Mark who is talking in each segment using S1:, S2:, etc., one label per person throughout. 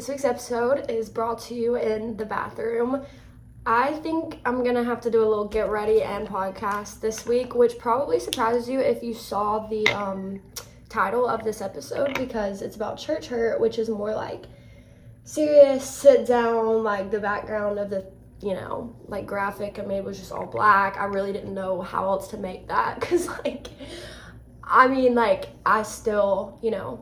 S1: This week's episode is brought to you in the bathroom. I think I'm gonna have to do a little get ready and podcast this week, which probably surprises you if you saw the title of this episode, because it's about church hurt, which is more like serious, sit down, like the background of the, like graphic I made was just all black. I really didn't know how else to make that, because I still,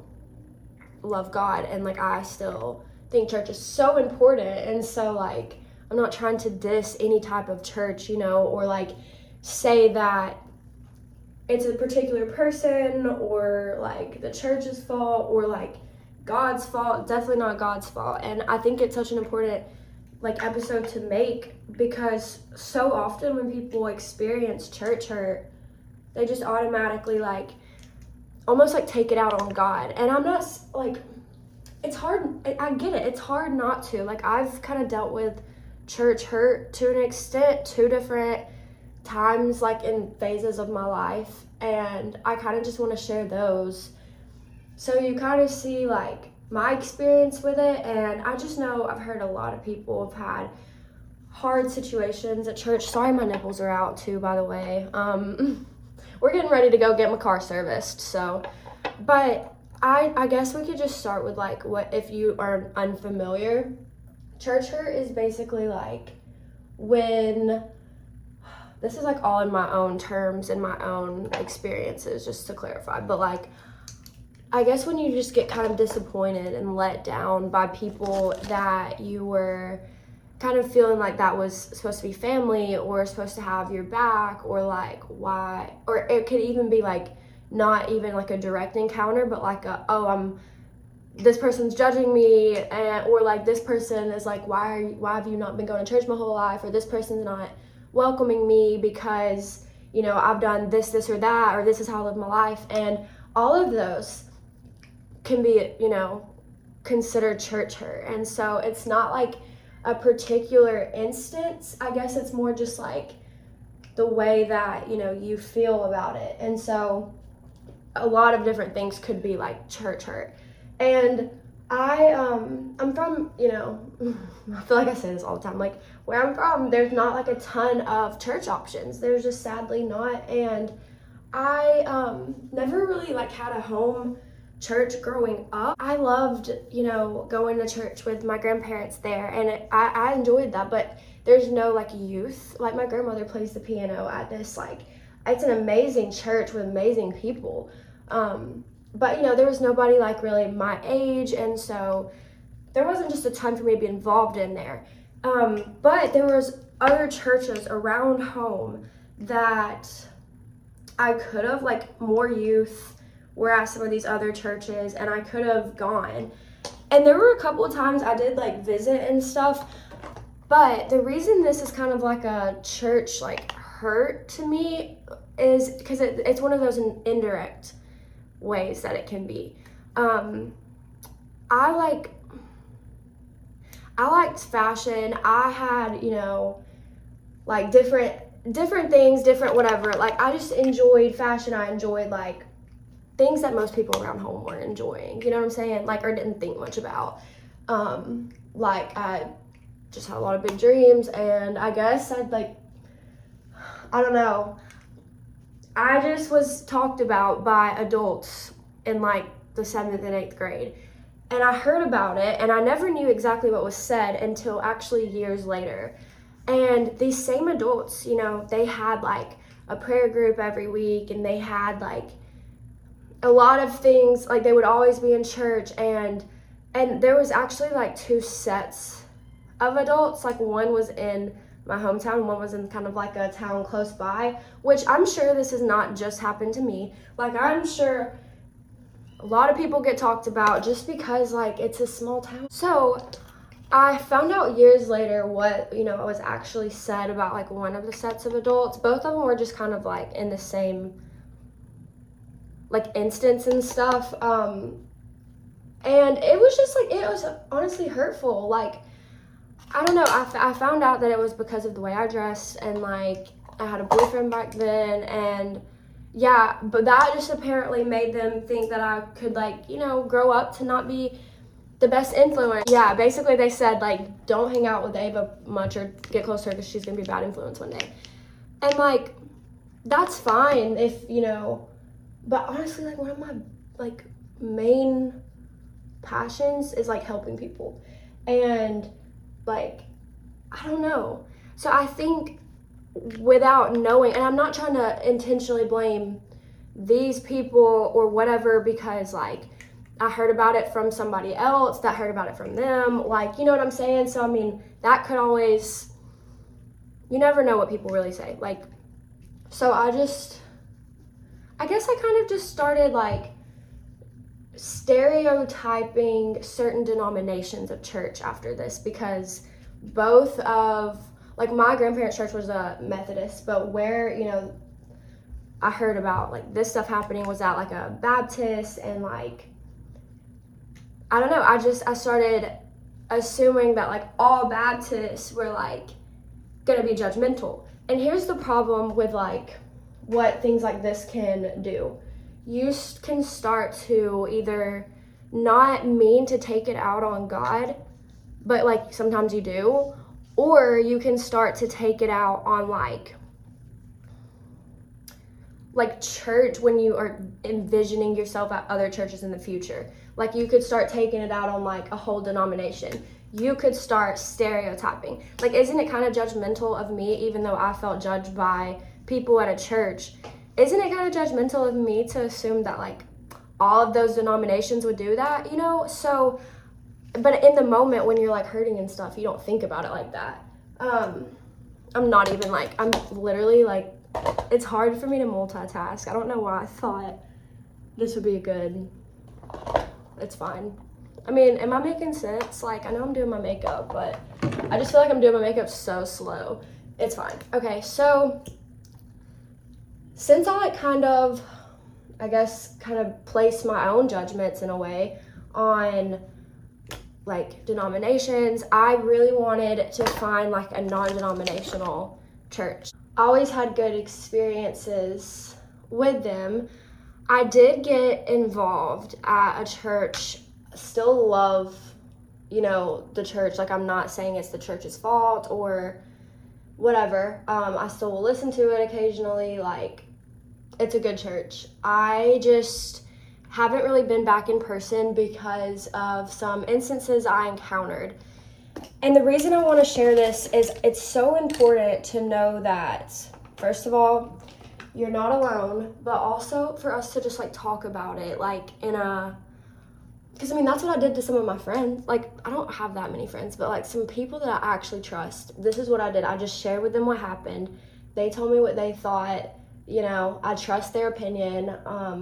S1: love God, and I still think church is so important, and so I'm not trying to diss any type of church, or say that it's a particular person or the church's fault or God's fault. Definitely not God's fault. And I think it's such an important episode to make, because so often when people experience church hurt, they just automatically almost take it out on God. And I'm not it's hard. I get it. It's hard not to. I've kind of dealt with church hurt to an extent, 2 different times, in phases of my life. And I kind of just want to share those, so you kind of see my experience with it. And I just know I've heard a lot of people have had hard situations at church. Sorry, my nipples are out too, by the way. We're getting ready to go get my car serviced, so, but I guess we could just start with what, if you are unfamiliar, church hurt is basically when, this is all in my own terms and my own experiences, just to clarify, but I guess when you just get kind of disappointed and let down by people that you were kind of feeling that was supposed to be family or supposed to have your back, or why, or it could even be not even a direct encounter, but this person's judging me, and or this person is why have you not been going to church my whole life, or this person's not welcoming me because I've done this or that, or this is how I live my life. And all of those can be considered church hurt. And so it's not a particular instance. I guess it's more just the way that you feel about it. And so a lot of different things could be church hurt. And I'm from, I feel I say this all the time, where I'm from, there's not a ton of church options. There's just sadly not. And I never really had a home church growing up. I loved, going to church with my grandparents there, and I enjoyed that, but there's no youth. My grandmother plays the piano at this, it's an amazing church with amazing people. But there was nobody really my age, and so there wasn't just a ton for me to be involved in there. But there was other churches around home that I could have, more youth were at some of these other churches, and I could have gone. And there were a couple of times I did visit and stuff, but the reason this is kind of a church hurt to me is because it's one of those indirect ways that it can be. I liked fashion. I had different things, different whatever. I just enjoyed fashion. I enjoyed things that most people around home weren't enjoying, you know what I'm saying? Or didn't think much about. I just had a lot of big dreams, and I guess I'd I don't know. I just was talked about by adults in the 7th and 8th grade. And I heard about it, and I never knew exactly what was said until actually years later. And these same adults, they had a prayer group every week, and they had a lot of things, they would always be in church, and there was actually 2 sets of adults. One was in my hometown, one was in kind of a town close by, which I'm sure this has not just happened to me. I'm sure a lot of people get talked about just because it's a small town. So I found out years later what was actually said about one of the sets of adults. Both of them were just kind of in the same instance and stuff, and it was just it was honestly hurtful. I don't know, I found out that it was because of the way I dressed, and I had a boyfriend back then, and yeah, but that just apparently made them think that I could grow up to not be the best influence. Yeah, basically they said, like, don't hang out with Ava much or get close to her because she's going to be a bad influence one day. And, like, that's fine if, you know, but honestly, like, one of my, like, main passions is, like, helping people. And, like, I don't know. So I think without knowing, and I'm not trying to intentionally blame these people or whatever because, like, I heard about it from somebody else that heard about it from them. Like, you know what I'm saying? So, I mean, that could always, you never know what people really say. Like, so I guess I kind of just started, like, stereotyping certain denominations of church after this because both of, like, my grandparents' church was a Methodist, but where, you know, I heard about, like, this stuff happening was at, like, a Baptist, and, like, I don't know, I started assuming that, like, all Baptists were, like, gonna be judgmental. And here's the problem with, like, what things like this can do. You can start to either not mean to take it out on God, but, like, sometimes you do, or you can start to take it out on, like church when you are envisioning yourself at other churches in the future. Like, you could start taking it out on, like, a whole denomination. You could start stereotyping. Like, isn't it kind of judgmental of me, even though I felt judged by people at a church? Isn't it kind of judgmental of me to assume that, like, all of those denominations would do that, you know? So, but in the moment when you're, like, hurting and stuff, you don't think about it like that. I'm not even, like, I'm literally, like, it's hard for me to multitask. I don't know why I thought this would be a good, it's fine. I mean, am I making sense? Like, I know I'm doing my makeup, but I just feel like I'm doing my makeup so slow. It's fine. Okay, so since I, like, kind of place my own judgments in a way on, like, denominations, I really wanted to find, like, a non-denominational church. I always had good experiences with them. I did get involved at a church. Still love, you know, the church. Like, I'm not saying it's the church's fault or whatever. I still will listen to it occasionally. Like, it's a good church. I just haven't really been back in person because of some instances I encountered. And the reason I want to share this is it's so important to know that, first of all, you're not alone, but also for us to just, like, talk about it, like, because, I mean, that's what I did to some of my friends. Like, I don't have that many friends, but, like, some people that I actually trust, this is what I did. I just shared with them what happened. They told me what they thought, you know, I trust their opinion,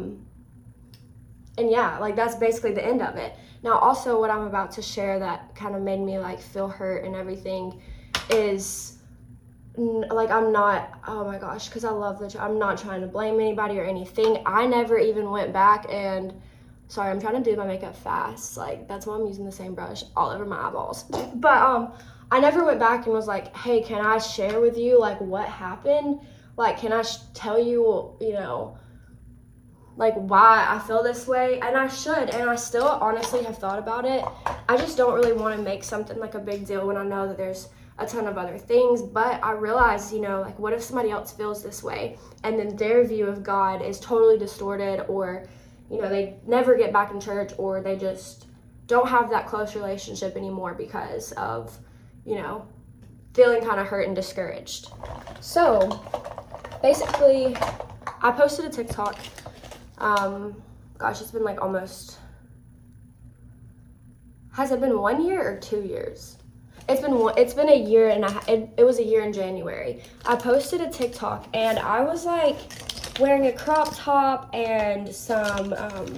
S1: and yeah, like, that's basically the end of it. Now, also, what I'm about to share that kind of made me, like, feel hurt and everything is, like, I'm not, oh my gosh, because I love I'm not trying to blame anybody or anything. I never even went back and, sorry, I'm trying to do my makeup fast. Like, that's why I'm using the same brush all over my eyeballs. But I never went back and was like, hey, can I share with you, like, what happened? Like, can I tell you, you know, like, why I feel this way? And I should, and I still honestly have thought about it. I just don't really want to make something, like, a big deal when I know that there's a ton of other things. But I realize, you know, like, what if somebody else feels this way and then their view of God is totally distorted, or, you know, they never get back in church, or they just don't have that close relationship anymore because of, you know, feeling kind of hurt and discouraged. So basically, I posted a TikTok. Gosh, it's been, like, almost, has it been 1 year or 2 years? It's been a year, and it was a year in January. I posted a TikTok, and I was, like, wearing a crop top and some,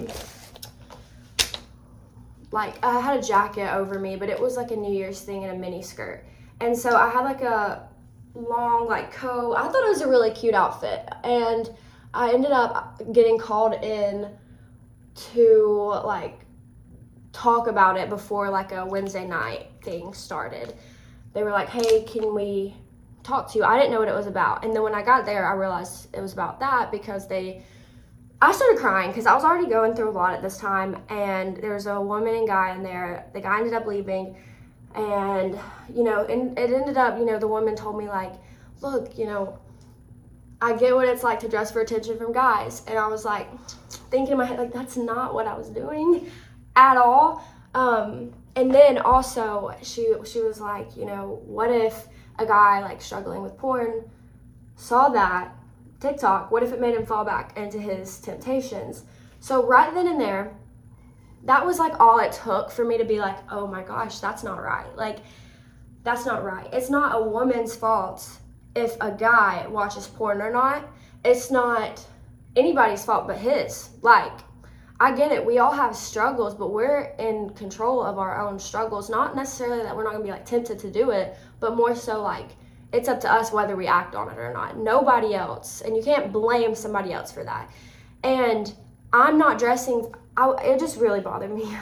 S1: like, I had a jacket over me, but it was, like, a New Year's thing and a mini skirt. And so I had, like, a long, like, coat. I thought it was a really cute outfit, and I ended up getting called in to, like, talk about it before, like, a Wednesday night thing started. They were like, hey, can we talk to you? I didn't know what it was about. And then when I got there, I realized it was about that because they I started crying because I was already going through a lot at this time, and there was a woman and guy in there. The guy ended up leaving, and, and it ended up, the woman told me, like, look, I get what it's like to dress for attention from guys. And I was like, thinking in my head, like, that's not what I was doing at all. And then also she was like, what if a guy like struggling with porn saw that TikTok, what if it made him fall back into his temptations? So right then and there, that was like all it took for me to be like, oh my gosh, that's not right. Like, that's not right. It's not a woman's fault if a guy watches porn or not. It's not anybody's fault but his. Like, I get it. We all have struggles, but we're in control of our own struggles. Not necessarily that we're not going to be like tempted to do it, but more so like it's up to us whether we act on it or not. Nobody else. And you can't blame somebody else for that. And I'm not dressing. It just really bothered me.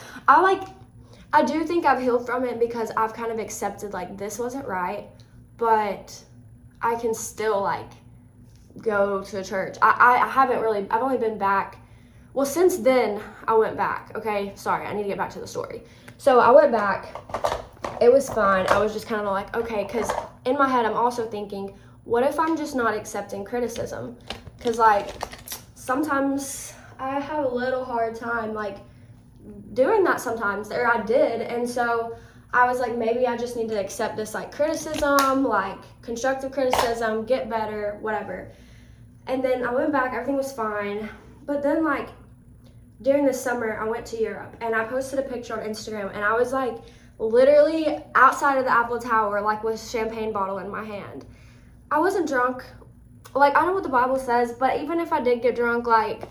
S1: I do think I've healed from it because I've kind of accepted like this wasn't right, but I can still like go to church. I haven't really, I've only been back. Well, since then, I went back, okay? Sorry, I need to get back to the story. So I went back. It was fine. I was just kind of like, okay, because in my head, I'm also thinking, what if I'm just not accepting criticism? Because, like, sometimes I have a little hard time, like, doing that sometimes, or I did. And so I was like, maybe I just need to accept this, like, criticism, like, constructive criticism, get better, whatever. And then I went back. Everything was fine. But then, like, during the summer, I went to Europe, and I posted a picture on Instagram, and I was, like, literally outside of the Eiffel Tower, like, with a champagne bottle in my hand. I wasn't drunk. Like, I know what the Bible says, but even if I did get drunk, like,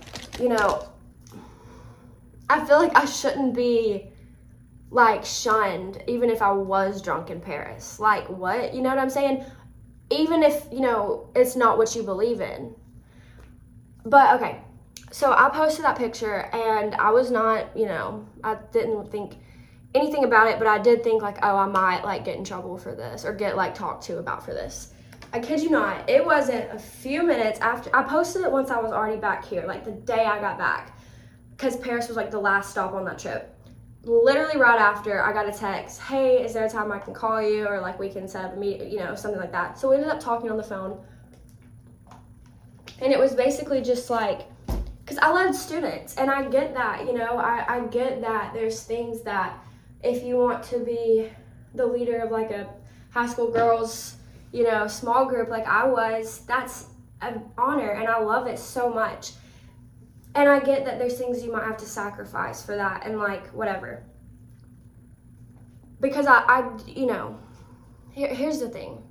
S1: I feel like I shouldn't be, like, shunned, even if I was drunk in Paris. Like, what? You know what I'm saying? Even if, it's not what you believe in. But, okay. So I posted that picture, and I was not, I didn't think anything about it, but I did think, like, oh, I might, like, get in trouble for this or get, like, talked to about for this. I kid you not. It wasn't a few minutes after. I posted it once I was already back here, like, the day I got back, because Paris was, like, the last stop on that trip. Literally right after, I got a text, hey, is there a time I can call you, or, like, we can set up a meet, something like that. So we ended up talking on the phone, and it was basically just, like, because I love students, and I get that, I get that there's things that if you want to be the leader of, like, a high school girls, small group like I was, that's an honor, and I love it so much. And I get that there's things you might have to sacrifice for that, and, like, whatever. Because here's the thing.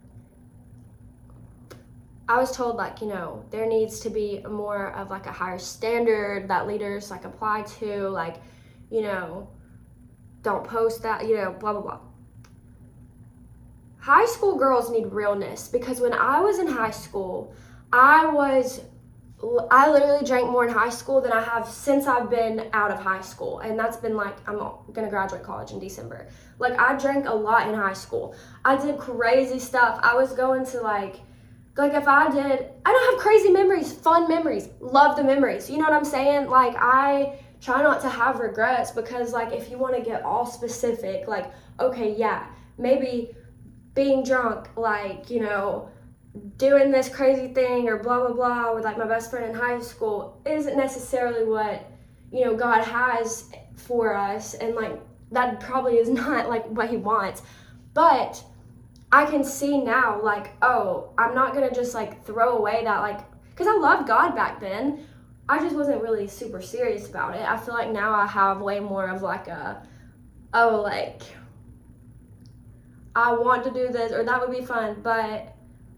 S1: I was told, like, there needs to be more of, like, a higher standard that leaders, like, apply to, like, don't post that, blah, blah, blah. High school girls need realness, because when I was in high school, I literally drank more in high school than I have since I've been out of high school. And that's been, like, I'm going to graduate college in December. Like, I drank a lot in high school. I did crazy stuff. I was going to, like if I don't have crazy memories, fun memories, love the memories. You know what I'm saying? Like, I try not to have regrets, because, like, if you want to get all specific, like, okay, yeah, maybe being drunk, like, doing this crazy thing or blah, blah, blah with, like, my best friend in high school isn't necessarily what, God has for us. And, like, that probably is not, like, what he wants. But I can see now, like, oh, I'm not going to just, like, throw away that, like, because I loved God back then. I just wasn't really super serious about it. I feel like now I have way more of, like, like, I want to do this, or that would be fun, but,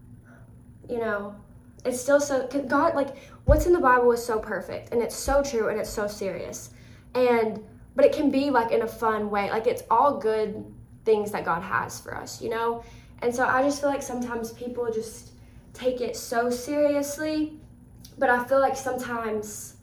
S1: it's still so, God, like, what's in the Bible is so perfect, and it's so true, and it's so serious, but it can be, like, in a fun way. Like, it's all good things that God has for us, And so I just feel like sometimes people just take it so seriously, but I feel like sometimes,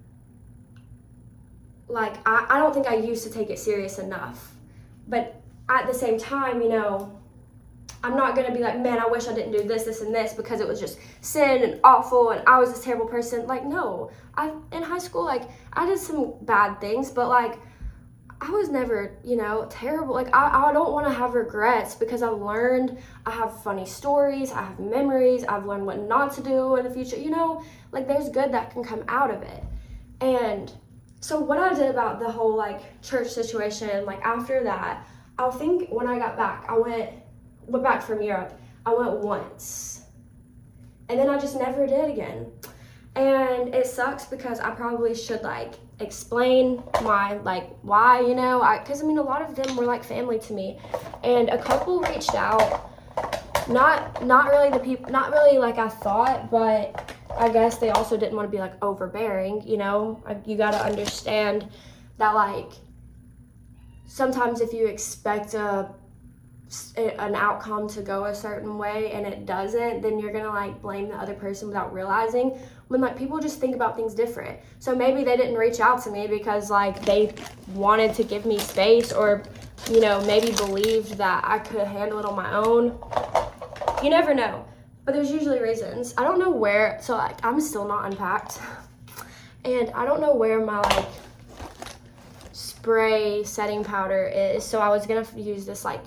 S1: like, I don't think I used to take it serious enough. But at the same time, I'm not going to be like, man, I wish I didn't do this, this, and this because it was just sin and awful and I was this terrible person. Like, no. In high school, like, I did some bad things, but, like, I was never, terrible. Like, I don't want to have regrets because I've learned. I have funny stories. I have memories. I've learned what not to do in the future. Like, there's good that can come out of it. And so what I did about the whole, like, church situation, like, after that, I think when I got back, I went back from Europe. I went once. And then I just never did again. And it sucks because I probably should, like, explain my, like, why, because, a lot of them were, like, family to me. And a couple reached out, not really the people, not really like I thought, but I guess they also didn't want to be, like, overbearing, you got to understand that, like, sometimes if you expect an outcome to go a certain way and it doesn't, then you're gonna, like, blame the other person without realizing when, like, people just think about things different. So maybe they didn't reach out to me because, like, they wanted to give me space or, maybe believed that I could handle it on my own. You never know, but there's usually reasons. I don't know where, so, like, I'm still not unpacked and I don't know where my, like, spray setting powder is, so I was gonna use this, like,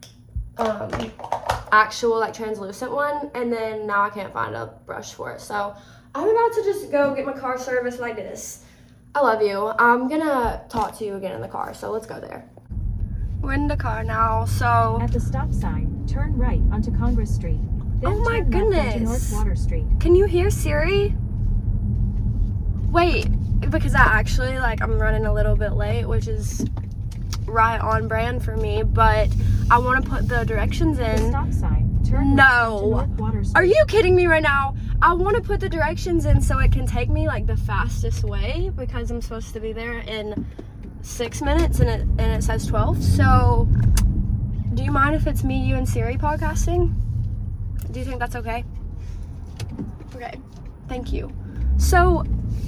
S1: actual, like, translucent one, and then now I can't find a brush for it, so I'm about to just go get my car serviced like this. I love you. I'm gonna talk to you again in the car, so let's go there. We're in the car now, so
S2: at the stop sign, turn right onto Congress Street. Then
S1: oh my
S2: turn left onto
S1: goodness,
S2: North Water Street.
S1: Can you hear Siri? Wait, because I actually, like, I'm running a little bit late, which is right on brand for me, but I want to put the directions in.
S2: The stop sign, turn
S1: no.
S2: North Water Street.
S1: Are you kidding me right now? I want to put the directions in so it can take me, like, the fastest way because I'm supposed to be there in 6 minutes and it says 12. So, do you mind if it's me, you, and Siri podcasting? Do you think that's okay? Okay, thank you. So,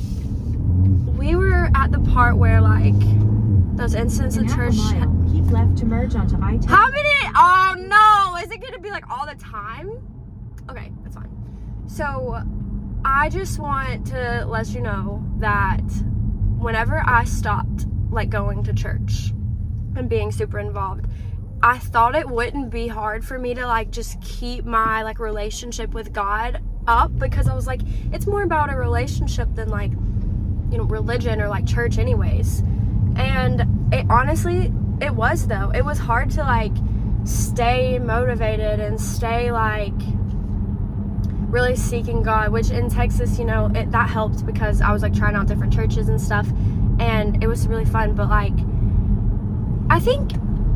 S1: we were at the part where, like, those incidents at church.
S2: Keep left to merge onto I-10.
S1: How many? Oh no! Is it gonna be like all the time? Okay, that's fine. So, I just want to let you know that whenever I stopped, like, going to church and being super involved, I thought it wouldn't be hard for me to, like, just keep my, like, relationship with God up because I was like, it's more about a relationship than, like, religion or, like, church anyways. And it honestly, it was, though. It was hard to, like, stay motivated and stay, like, really seeking God, which in Texas, that helped because I was, like, trying out different churches and stuff, and it was really fun. But, like, I think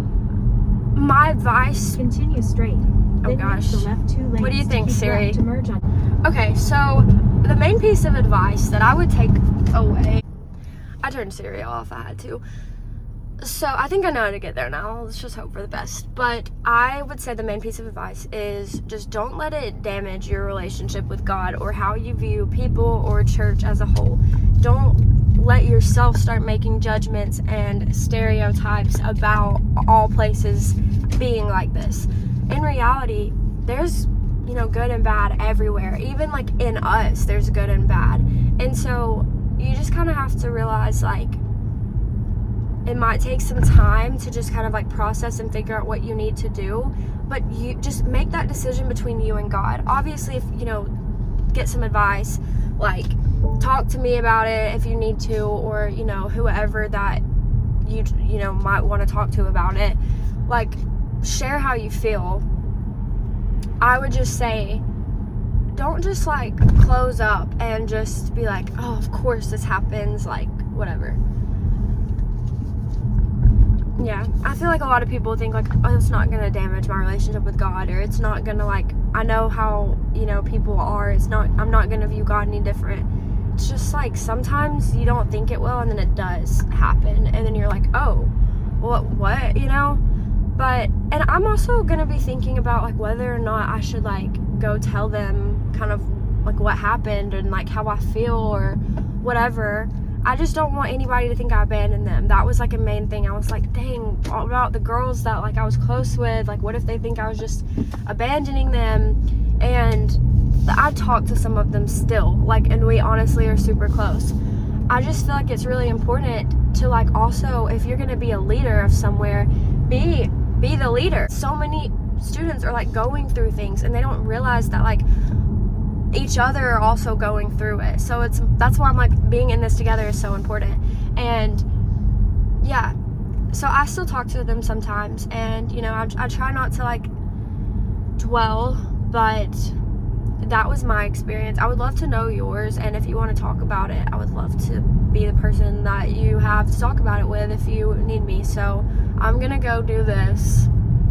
S1: my advice...
S2: Continue straight.
S1: Oh, gosh.
S2: The left 2 lanes.
S1: What do you think, Siri?
S2: To merge on.
S1: Okay, so the main piece of advice that I would take away... I turned Siri off, I had to. So I think I know how to get there now. Let's just hope for the best. But I would say the main piece of advice is just don't let it damage your relationship with God or how you view people or church as a whole. Don't let yourself start making judgments and stereotypes about all places being like this. In reality, there's, good and bad everywhere. Even, like, in us, there's good and bad. And so you just kind of have to realize, like, it might take some time to just kind of, like, process and figure out what you need to do, but you just make that decision between you and God. Obviously, if, get some advice, like, talk to me about it if you need to, or, whoever that you might want to talk to about it. Like, share how you feel. I would just say, don't just, like, close up and just be like, oh, of course this happens, like, whatever. Yeah, I feel like a lot of people think, like, oh, it's not gonna damage my relationship with God, or it's not gonna, like, I know how, people are, I'm not gonna view God any different. It's just, like, sometimes you don't think it will, and then it does happen, and then you're like, oh, what, but, and I'm also gonna be thinking about, like, whether or not I should, like, go tell them kind of, like, what happened and, like, how I feel or whatever. I just don't want anybody to think I abandoned them. That was like a main thing. I was like, dang, all about the girls that like I was close with, like what if they think I was just abandoning them? And I talk to some of them still, like, and we honestly are super close. I just feel like it's really important to like also, if you're gonna be a leader of somewhere, be the leader. So many students are like going through things and they don't realize that like each other are also going through it. So that's why I'm like, being in this together is so important. And yeah, so I still talk to them sometimes, and you know, I try not to like dwell, but that was my experience. I would love to know yours, and if you want to talk about it, I would love to be the person that you have to talk about it with if you need me. So I'm gonna go do this.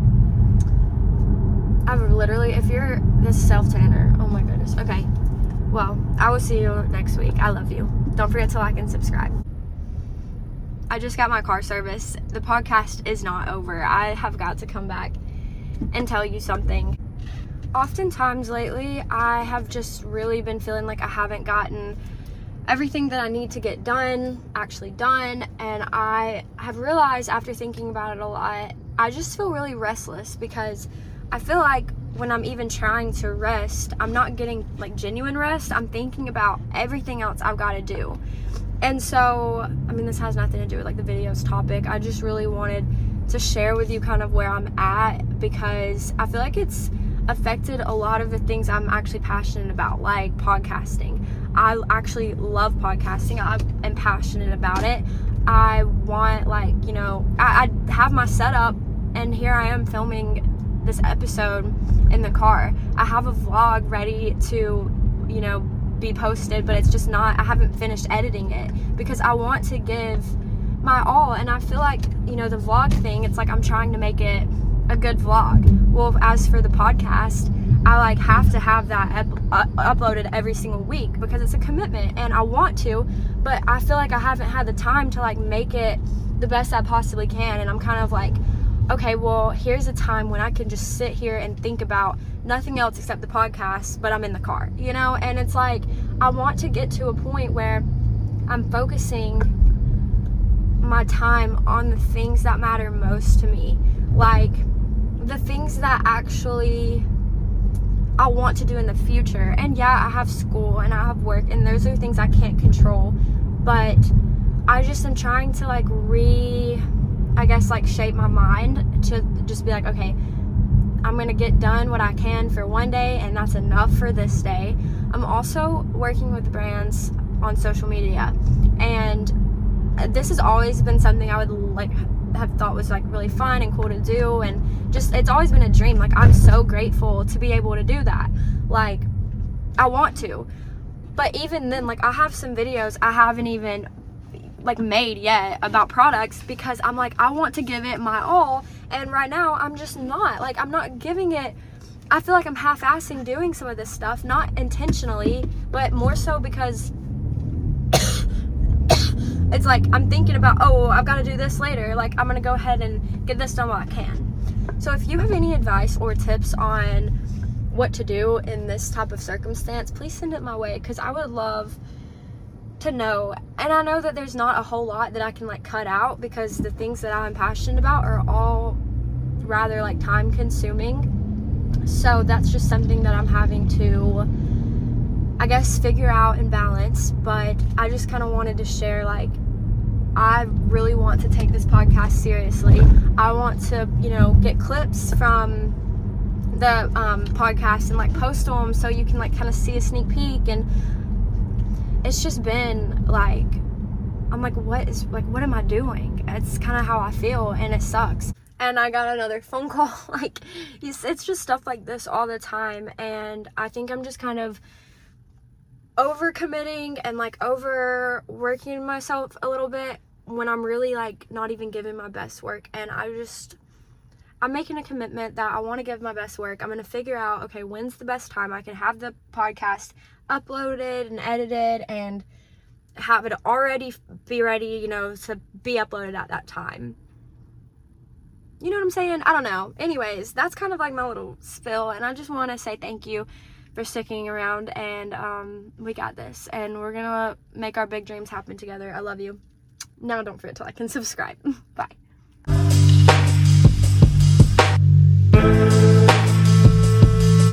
S1: If you're this self-tanner, oh my goodness. Okay, well, I will see you next week. I love you. Don't forget to like and subscribe. I just got my car service. The podcast is not over. I have got to come back and tell you something. Oftentimes lately, I have just really been feeling like I haven't gotten everything that I need to get done, actually done, and I have realized after thinking about it a lot, I just feel really restless because I feel like when I'm even trying to rest, I'm not getting like genuine rest. I'm thinking about everything else I've got to do. And so, I mean, this has nothing to do with like the video's topic. I just really wanted to share with you kind of where I'm at, because I feel like it's affected a lot of the things I'm actually passionate about, like podcasting. I actually love podcasting. I am passionate about it. I want, like, you know, I have my setup, and here I am filming this episode in the car. I have a vlog ready to, you know, be posted, but it's just not, I haven't finished editing it because I want to give my all. And I feel like, you know, the vlog thing, it's like I'm trying to make it a good vlog. Well, as for the podcast, I like have to have that uploaded every single week because it's a commitment, and I want to, but I feel like I haven't had the time to like make it the best I possibly can. And I'm kind of like, okay, well, here's a time when I can just sit here and think about nothing else except the podcast, but I'm in the car, you know? And it's like, I want to get to a point where I'm focusing my time on the things that matter most to me, like the things that actually I want to do in the future. And yeah, I have school and I have work, and those are things I can't control, but I just am trying to like shape my mind to just be like, okay, I'm gonna get done what I can for one day, and that's enough for this day. I'm also working with brands on social media, and this has always been something I would like have thought was like really fun and cool to do, and just it's always been a dream. Like, I'm so grateful to be able to do that. Like, I want to, but even then, like, I have some videos I haven't even like made yet about products because I'm like, I want to give it my all, and right now I'm just not, like, I'm not giving it. I feel like I'm half-assing doing some of this stuff, not intentionally, but more so because it's like I'm thinking about, oh, I've got to do this later, like I'm gonna go ahead and get this done while I can. So if you have any advice or tips on what to do in this type of circumstance, please send it my way, because I would love to know. And I know that there's not a whole lot that I can like cut out, because the things that I'm passionate about are all rather like time consuming. So that's just something that I'm having to, I guess, figure out and balance. But I just kind of wanted to share, like, I really want to take this podcast seriously. I want to, you know, get clips from the podcast and like post them so you can like kind of see a sneak peek. And it's just been like, I'm like, what am I doing? It's kind of how I feel, and it sucks. And I got another phone call. Like, it's just stuff like this all the time, and I think I'm just kind of overcommitting and like overworking myself a little bit when I'm really like not even giving my best work. And I'm making a commitment that I want to give my best work. I'm going to figure out, okay, when's the best time I can have the podcast uploaded and edited and have it already be ready, you know, to be uploaded at that time. You know what I'm saying? I don't know. Anyways, that's kind of like my little spill, and I just want to say thank you for sticking around, and we got this, and we're gonna make our big dreams happen together. I love you. Now don't forget to like and subscribe. Bye.